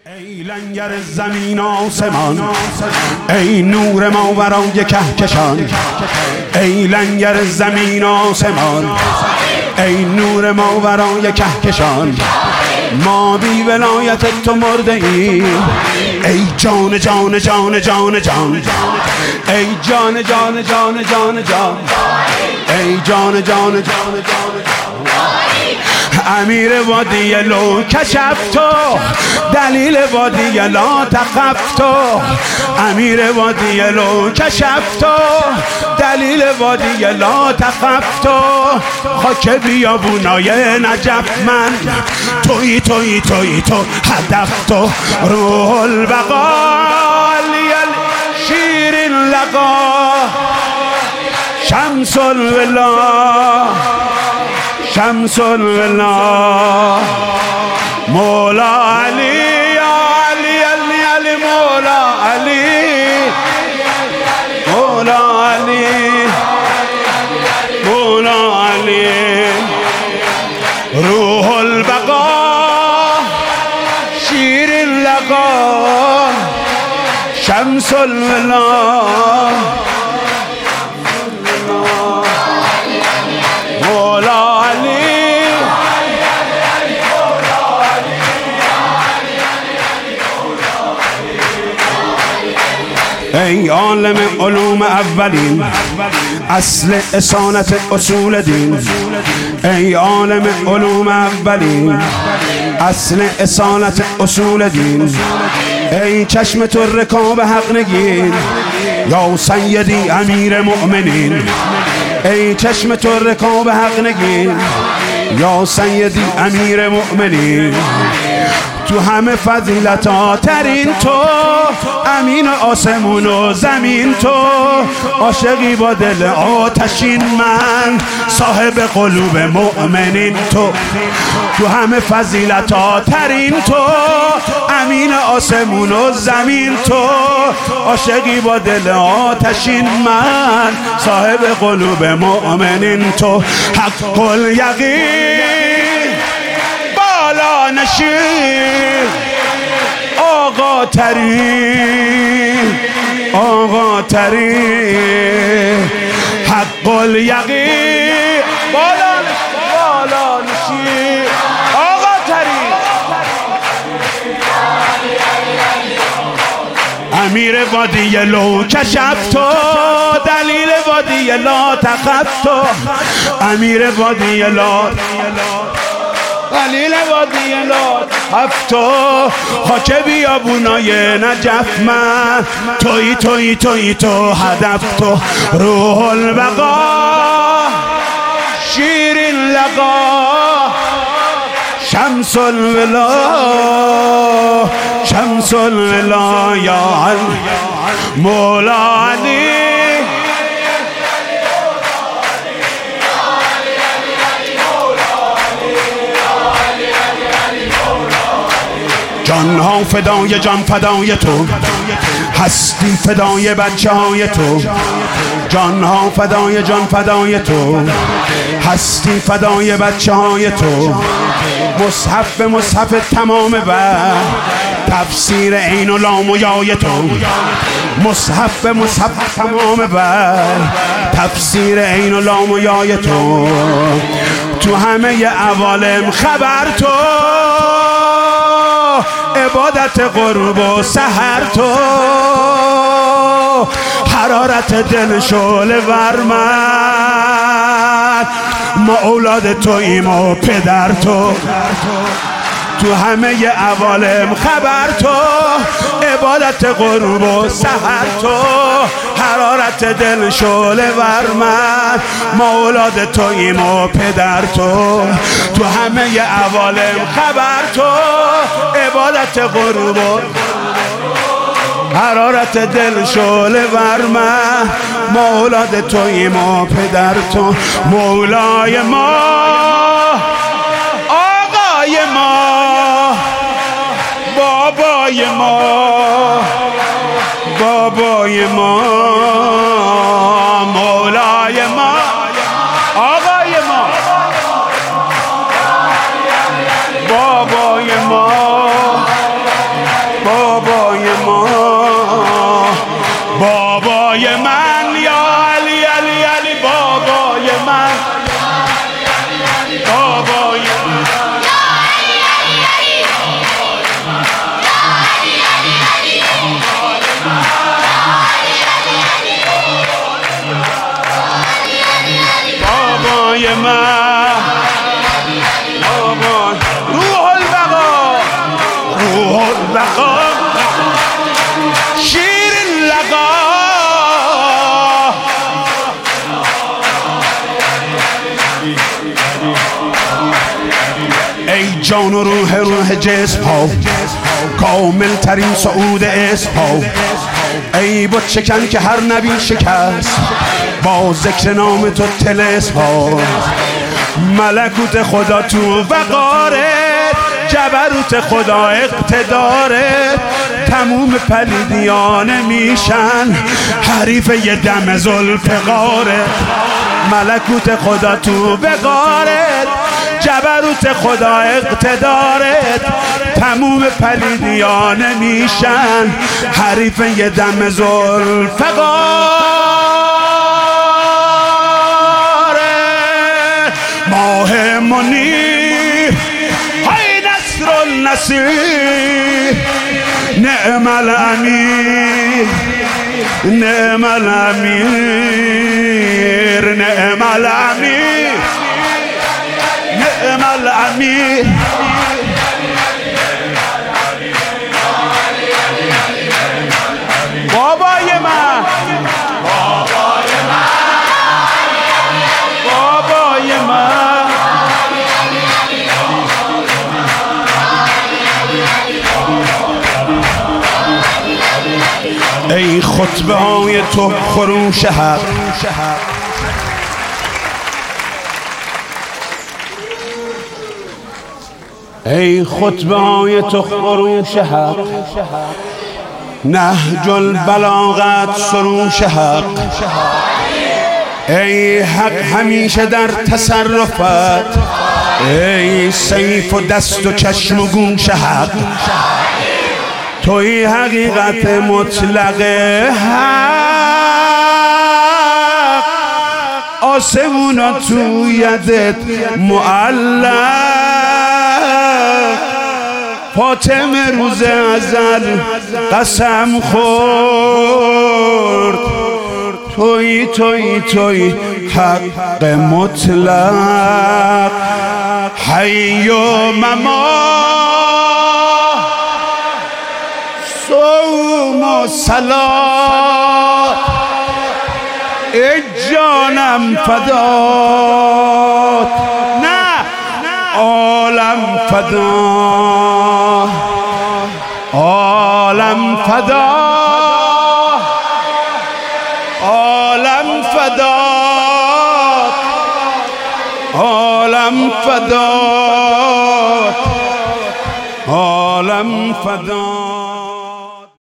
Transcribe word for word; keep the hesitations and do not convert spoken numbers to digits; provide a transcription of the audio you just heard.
ای لنگر زمین آسمان، ای نور ماورای کهکشان، ای لنگر زمین آسمان، ای نور ماورای کهکشان، ما بی ولایت تو مرده ایم. ای جان جان جان جان جان، ای جان جان جان جان جان، ای جان جان جان جان، امیر وادی لو کشفتو، دلیل وادی لا تخفتو، امیر وادی لو کشفتو، دلیل وادی لا تخفتو، خاک بیابونای نجف من، توی توی توی تو هدف تو، روح البقا شیرین لقا، شمس الولا شمس الولا، مولا علی یا علی علی علی، مولا علی مولا علی مولا علی، روح البقا شیرین لقا، شمس الولا، مولا علی. ای عالم علوم اولین، اصل اصالت اصول دین، ای عالم علوم اولین، اصل اصالت اصول دین، ای چشم تو رکاب حق نگین، یا سیدی امیر مؤمنین، ای چشم تو رکاب حق نگین، یا سیدی امیر مؤمنین، تو همه فضیلتا ترین تو، امین آسمون و زمین تو، عاشقی با دل آتشین من، صاحب قلوب مؤمنین تو، تو همه فضیلتا ترین تو، امین آسمون و زمین تو، عاشقی با دل آتشین من، صاحب قلوب مؤمنین تو، حق الیقین بالا نشین، آقا ترین آقا ترین، حق الیقین بالا بالا نشین، آقا ترین، امیر وادی لو کشفتو، دلیل وادی لا تخفتو، امیر وادی لا دلیل وادی لا تخفتو، خاک بیابونای نجف من، توی توی توی تو هدف تو، روح البقا شیرین لقا، شمس الولا شمس الولا، یا علی مولا علی، جان ها فدای جان فدای تو، هستی فدای بچه های تو، جان ها فدای جان فدای تو، هستی فدای بچه های تو، مصحف به مصحف تمام بر، تفسیر عین و لام و یای تو، مصحف به مصحف تمام بر، تفسیر عین و لام و یای تو، تو همه عوالم خبر تو، عبادت غروب و سحر تو، حرارت دل شعله ور من، ما اولاد توییم و پدر تو، تو همه عوالم خبر تو، عبادت غروب و سحر تو، حرارت دل شعله ور من، ما اولاد توییم و پدر تو، تو همه عوالم خبر تو، عبادت غروب و حرارت دل شعله ور من، ما اولاد توییم و پدر تو، مولای ما آقای ما، بابای ما بابای ما، مولای ما آقای ما، بابای ما، بابای ما، بابای من یا علی علی علی بابای من، بابای من بابای من، بابا روح البقا، روح البقا شیر اللقا. ای جان و روح روح جسم ها، کامل ترین سعود اسم ها، ای بت شکن که هر نبی شکست با ذکر نام تو طلسم ها. ملکوت خدا تو وقارت، جبروت خدا اقتدارت، تموم پلیدیان میشن حریف یه دم ذوالفقارت. ملکوت خدا تو وقارت، جبروت خدا اقتدارت، تموم پلیدیان میشن حریف یه دم ذوالفقارت. ماه منیر های نصر النصیر، نعم الامیر نعم الامیر نعم الامیر نعم الامیر. بابای من، بابای من، بابای من، ای خطبه های تو خروش حق، ای خطبه های تو خروش حق، نهج البلاغت سروش حق. ای حق همیشه در تصرفت، ای سیف و دست و چشم و گوش حق. توی حقیقت مطلق حق، آسمونا تو یدت معلق. فاطمه روز ازل قسم خورد، توی توی توی حق مطلق. حی و ممات، صوم و صلات، ای جانم فدات، نه عالم فدا، عالم فدا، عالم فدا، عالم فدا، عالم فدا.